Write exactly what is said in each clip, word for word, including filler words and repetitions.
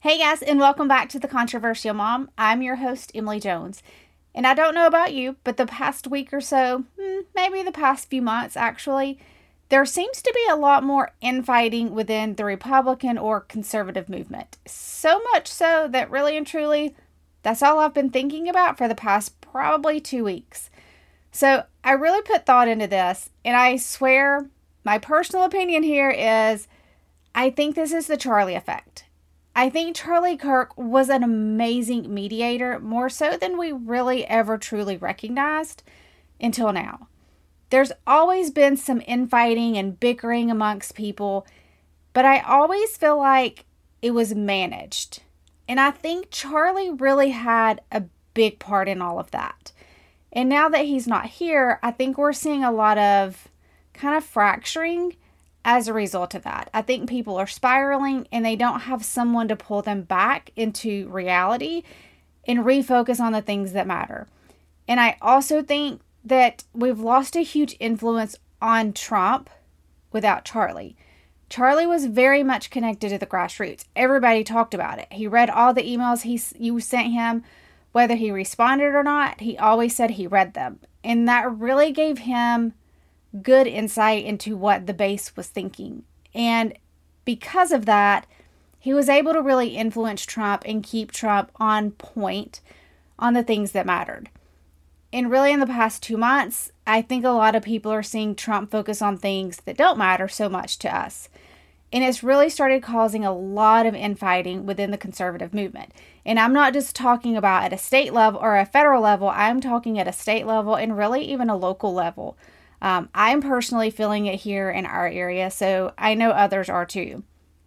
Hey guys, and welcome back to The Controversial Mom. I'm your host, Emily Jones. And I don't know about you, but the past week or so, maybe the past few months actually, there seems to be a lot more infighting within the Republican or conservative movement. So much so that really and truly, that's all I've been thinking about for the past probably two weeks. So I really put thought into this, and I swear my personal opinion here is I think this is the Charlie effect. I think Charlie Kirk was an amazing mediator, more so than we really ever truly recognized until now. There's always been some infighting and bickering amongst people, but I always feel like it was managed. And I think Charlie really had a big part in all of that. And now that he's not here, I think we're seeing a lot of kind of fracturing as a result of that. I think people are spiraling and they don't have someone to pull them back into reality and refocus on the things that matter. And I also think that we've lost a huge influence on Trump without Charlie. Charlie was very much connected to the grassroots. Everybody talked about it. He read all the emails he you sent him, whether he responded or not. He always said he read them. And that really gave him good insight into what the base was thinking. And because of that, he was able to really influence Trump and keep Trump on point on the things that mattered. And really in the past two months, I think a lot of people are seeing Trump focus on things that don't matter so much to us. And it's really started causing a lot of infighting within the conservative movement. And I'm not just talking about at a state level or a federal level. I'm talking at a state level and really even a local level. Um, I'm personally feeling it here in our area, so I know others are too.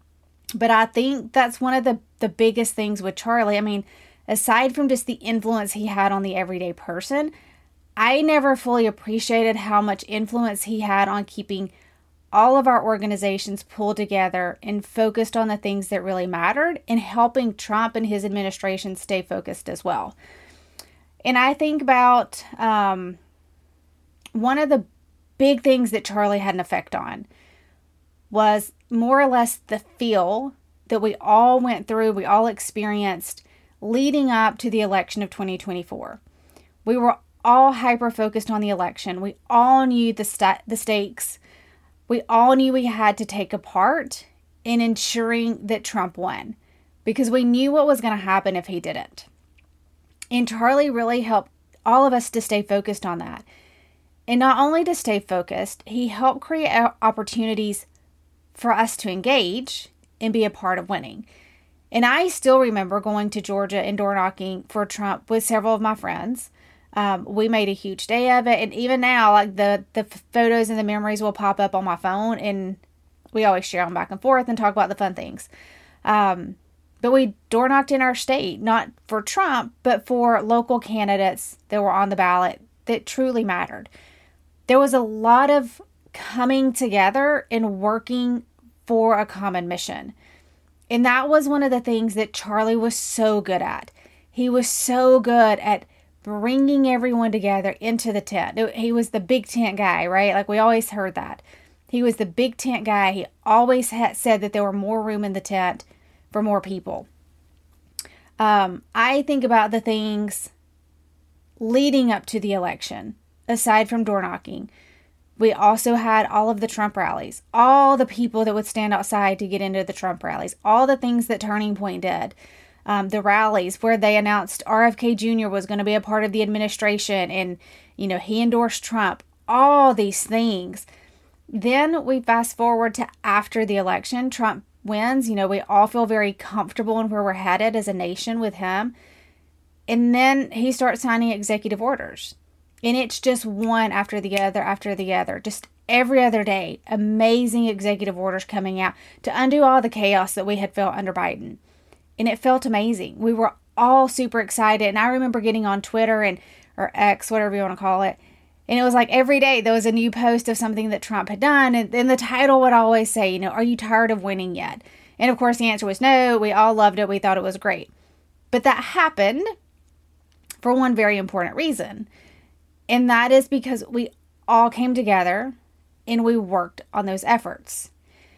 But I think that's one of the, the biggest things with Charlie. I mean, aside from just the influence he had on the everyday person, I never fully appreciated how much influence he had on keeping all of our organizations pulled together and focused on the things that really mattered and helping Trump and his administration stay focused as well. And I think about um, one of the big things that Charlie had an effect on was more or less the feel that we all went through, we all experienced leading up to the election of twenty twenty-four. We were all hyper-focused on the election. We all knew the st- the stakes. We all knew we had to take a part in ensuring that Trump won because we knew what was going to happen if he didn't. And Charlie really helped all of us to stay focused on that. And not only to stay focused, he helped create opportunities for us to engage and be a part of winning. And I still remember going to Georgia and door knocking for Trump with several of my friends. Um, we made a huge day of it. And even now, like the, the photos and the memories will pop up on my phone and we always share them back and forth and talk about the fun things. Um, but we door knocked in our state, not for Trump, but for local candidates that were on the ballot that truly mattered. There was a lot of coming together and working for a common mission. And that was one of the things that Charlie was so good at. He was so good at bringing everyone together into the tent. He was the big tent guy, right? Like we always heard that. He was the big tent guy. He always had said that there were more room in the tent for more people. Um, I think about the things leading up to the election. Aside from door knocking, we also had all of the Trump rallies, all the people that would stand outside to get into the Trump rallies, all the things that Turning Point did, um, the rallies where they announced R F K Junior was going to be a part of the administration and, you know, he endorsed Trump, all these things. Then we fast forward to after the election, Trump wins, you know, we all feel very comfortable in where we're headed as a nation with him. And then he starts signing executive orders. And it's just one after the other after the other. Just every other day, amazing executive orders coming out to undo all the chaos that we had felt under Biden. And it felt amazing. We were all super excited. And I remember getting on Twitter and or X, whatever you want to call it. And it was like every day there was a new post of something that Trump had done. And then the title would always say, you know, are you tired of winning yet? And of course the answer was no. We all loved it. We thought it was great. But that happened for one very important reason. And that is because we all came together and we worked on those efforts.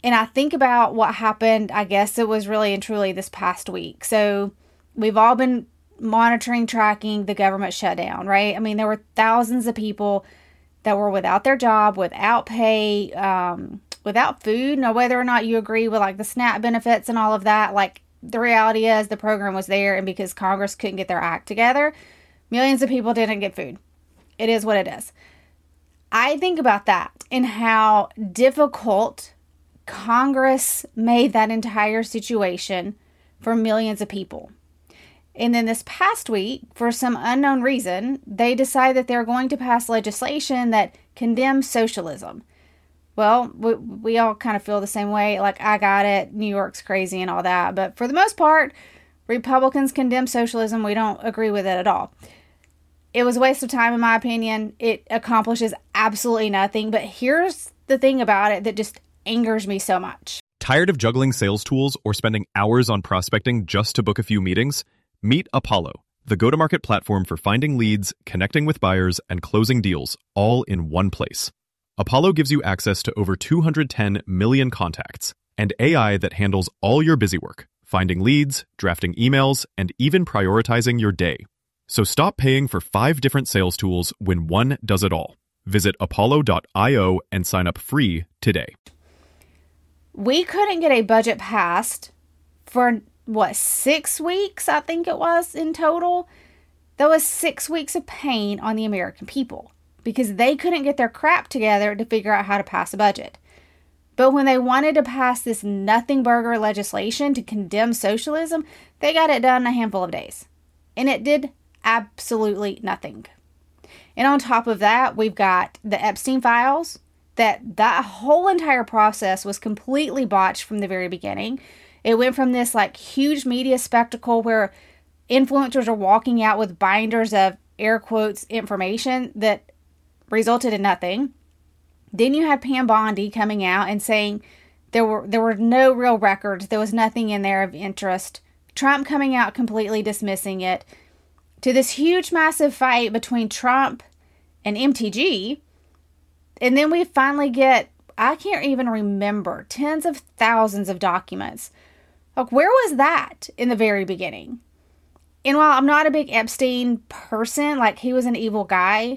And I think about what happened, I guess it was really and truly this past week. So we've all been monitoring, tracking the government shutdown, right? I mean, there were thousands of people that were without their job, without pay, um, without food. Now, whether or not you agree with like the SNAP benefits and all of that, like the reality is the program was there, and because Congress couldn't get their act together, millions of people didn't get food. It is what it is. I think about that and how difficult Congress made that entire situation for millions of people. And then this past week, for some unknown reason, they decide that they're going to pass legislation that condemns socialism. Well, we, we all kind of feel the same way. Like, I got it. New York's crazy and all that. But for the most part, Republicans condemn socialism. We don't agree with it at all. It was a waste of time, in my opinion. It accomplishes absolutely nothing. But here's the thing about it that just angers me so much. Tired of juggling sales tools or spending hours on prospecting just to book a few meetings? Meet Apollo, the go-to-market platform for finding leads, connecting with buyers, and closing deals, all in one place. Apollo gives you access to over two hundred ten million contacts and A I that handles all your busy work, finding leads, drafting emails, and even prioritizing your day. So stop paying for five different sales tools when one does it all. Visit apollo dot io and sign up free today. We couldn't get a budget passed for, what, six weeks, I think it was in total. That was six weeks of pain on the American people because they couldn't get their crap together to figure out how to pass a budget. But when they wanted to pass this nothing burger legislation to condemn socialism, they got it done in a handful of days. And it did absolutely nothing. And on top of that, we've got the Epstein files. That that whole entire process was completely botched from the very beginning. It went from this like huge media spectacle where influencers are walking out with binders of air quotes information that resulted in nothing. Then you had Pam Bondi coming out and saying there were there were no real records. There was nothing in there of interest. Trump coming out completely dismissing it. To this huge massive fight between Trump and M T G. And then we finally get, I can't even remember, tens of thousands of documents. Like, where was that in the very beginning? And while I'm not a big Epstein person, like, he was an evil guy,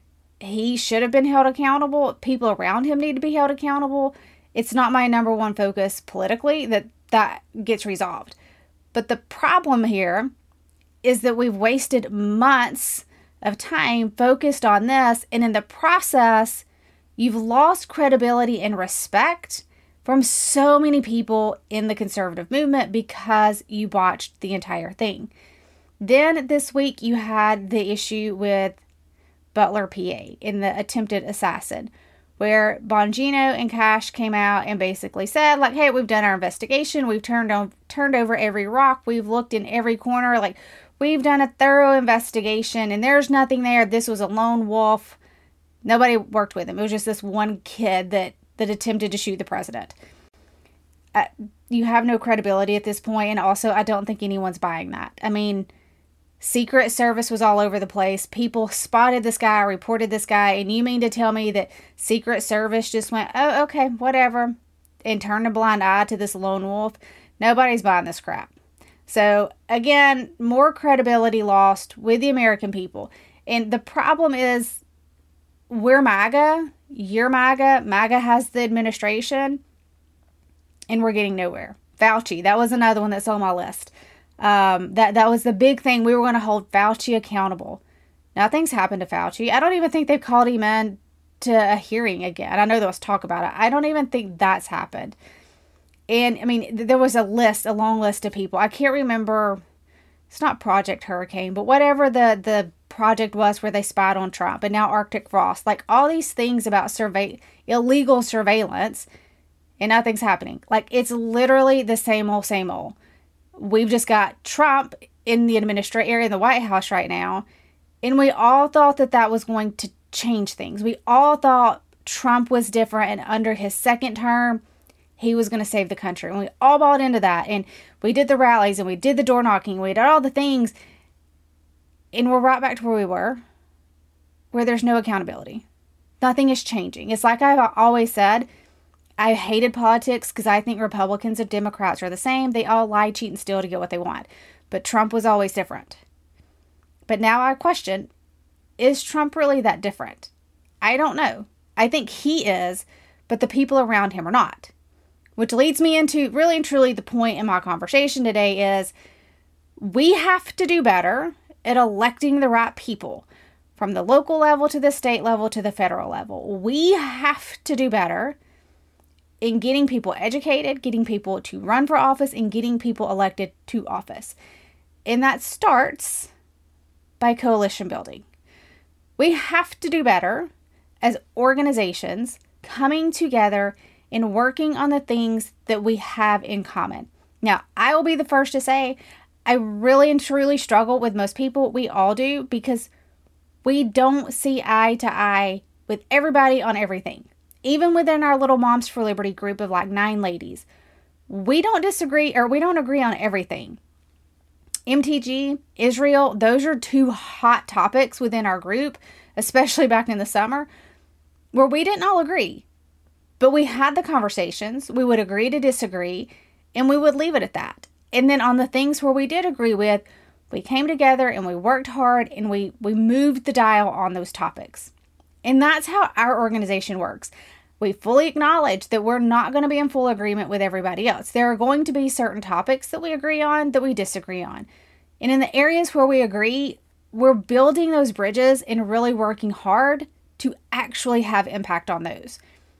he should have been held accountable. People around him need to be held accountable. It's not my number one focus politically that that gets resolved. But the problem here is that we've wasted months of time focused on this, and in the process, you've lost credibility and respect from so many people in the conservative movement because you botched the entire thing. Then this week you had the issue with Butler, P A, in the attempted assassin, where Bongino and Cash came out and basically said, like, hey, we've done our investigation. We've turned on, turned over every rock. We've looked in every corner. Like, we've done a thorough investigation and there's nothing there. This was a lone wolf. Nobody worked with him. It was just this one kid that, that attempted to shoot the president. Uh, you have no credibility at this point, and also I don't think anyone's buying that. I mean, Secret Service was all over the place. People spotted this guy, reported this guy, and you mean to tell me that Secret Service just went, oh, okay, whatever, and turned a blind eye to this lone wolf? Nobody's buying this crap. So, again, more credibility lost with the American people. And the problem is, we're MAGA, you're MAGA, MAGA has the administration, and we're getting nowhere. Fauci, that was another one that's on my list. Um, that, that was the big thing. We were going to hold Fauci accountable. Nothing's happened to Fauci. I don't even think they've called him in to a hearing again. I know there was talk about it. I don't even think that's happened. And, I mean, there was a list, a long list of people. I can't remember, it's not Project Hurricane, but whatever the, the project was where they spied on Trump, and now Arctic Frost, like all these things about survey illegal surveillance, and nothing's happening. Like, it's literally the same old, same old. We've just got Trump in the administration area in the White House right now, and we all thought that that was going to change things. We all thought Trump was different, and under his second term, he was going to save the country. And we all bought into that, and we did the rallies, and we did the door knocking, we did all the things. And we're right back to where we were, where there's no accountability. Nothing is changing. It's like I've always said, I hated politics because I think Republicans and Democrats are the same. They all lie, cheat, and steal to get what they want. But Trump was always different. But now I question, is Trump really that different? I don't know. I think he is, but the people around him are not. Which leads me into really and truly the point in my conversation today is we have to do better at electing the right people from the local level to the state level to the federal level. We have to do better in getting people educated, getting people to run for office, and getting people elected to office. And that starts by coalition building. We have to do better as organizations coming together and working on the things that we have in common. Now, I will be the first to say, I really and truly struggle with most people. We all do, because we don't see eye to eye with everybody on everything. Even within our little Moms for Liberty group of like nine ladies, we don't disagree or we don't agree on everything. M T G, Israel, those are two hot topics within our group, especially back in the summer, where we didn't all agree. But we had the conversations, we would agree to disagree, and we would leave it at that. And then on the things where we did agree with, we came together and we worked hard and we, we moved the dial on those topics. And that's how our organization works. We fully acknowledge that we're not going to be in full agreement with everybody else. There are going to be certain topics that we agree on, that we disagree on. And in the areas where we agree, we're building those bridges and really working hard to actually have impact on those.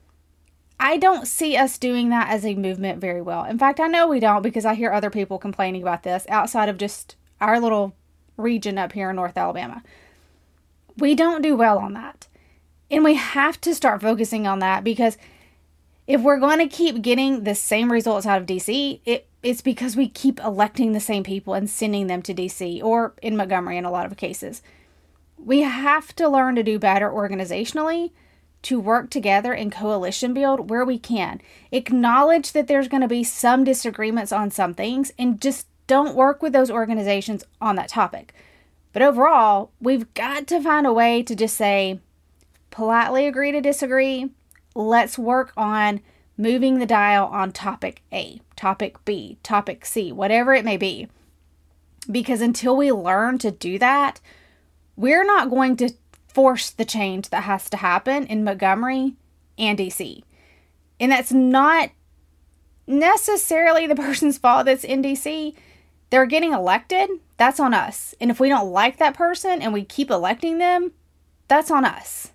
I don't see us doing that as a movement very well. In fact, I know we don't, because I hear other people complaining about this outside of just our little region up here in North Alabama. We don't do well on that. And we have to start focusing on that, because if we're going to keep getting the same results out of D C, it, it's because we keep electing the same people and sending them to D C or in Montgomery in a lot of cases. We have to learn to do better organizationally, to work together and coalition build where we can. Acknowledge that there's going to be some disagreements on some things, and just don't work with those organizations on that topic. But overall, we've got to find a way to just say, politely agree to disagree. Let's work on moving the dial on topic A, topic B, topic C, whatever it may be. Because until we learn to do that, we're not going to force the change that has to happen in Montgomery and D C. And that's not necessarily the person's fault that's in D C. They're getting elected. That's on us. And if we don't like that person and we keep electing them, that's on us.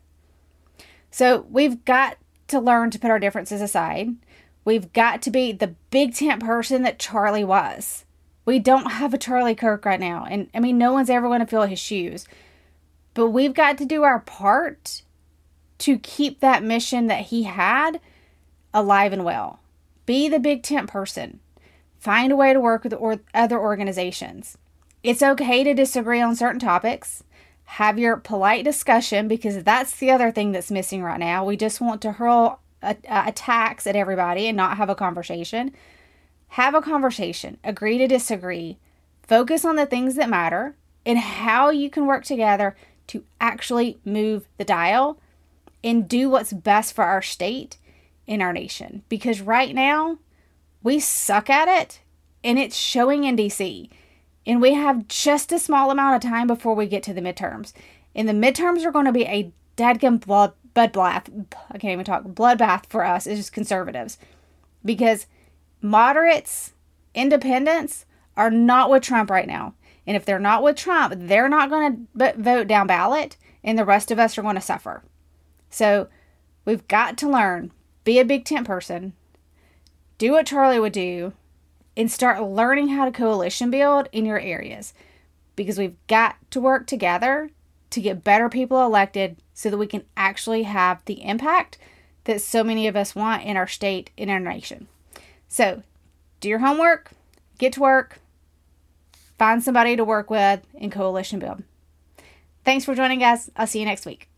So we've got to learn to put our differences aside. We've got to be the big tent person that Charlie was. We don't have a Charlie Kirk right now. And I mean, no one's ever going to fill his shoes. But we've got to do our part to keep that mission that he had alive and well. Be the big tent person. Find a way to work with or other organizations. It's okay to disagree on certain topics. Have your polite discussion, because that's the other thing that's missing right now. We just want to hurl a- a- attacks at everybody and not have a conversation. Have a conversation. Agree to disagree. Focus on the things that matter and how you can work together to actually move the dial and do what's best for our state and our nation. Because right now, we suck at it, and it's showing in D C. And we have just a small amount of time before we get to the midterms. And the midterms are going to be a dadgum blood, bloodbath. I can't even talk. Bloodbath for us as conservatives. Because moderates, independents are not with Trump right now. And if they're not with Trump, they're not going to vote down ballot, and the rest of us are going to suffer. So we've got to learn, be a big tent person, do what Charlie would do, and start learning how to coalition build in your areas. Because we've got to work together to get better people elected so that we can actually have the impact that so many of us want in our state, in our nation. So do your homework, get to work, find somebody to work with, and coalition build. Thanks for joining us. I'll see you next week.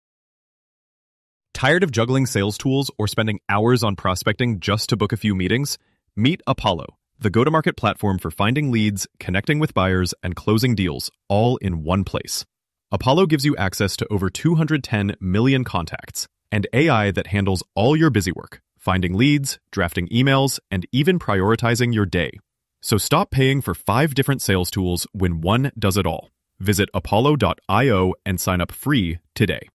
Tired of juggling sales tools or spending hours on prospecting just to book a few meetings? Meet Apollo, the go-to-market platform for finding leads, connecting with buyers, and closing deals all in one place. Apollo gives you access to over two hundred ten million contacts and A I that handles all your busy work, finding leads, drafting emails, and even prioritizing your day. So stop paying for five different sales tools when one does it all. Visit apollo dot io and sign up free today.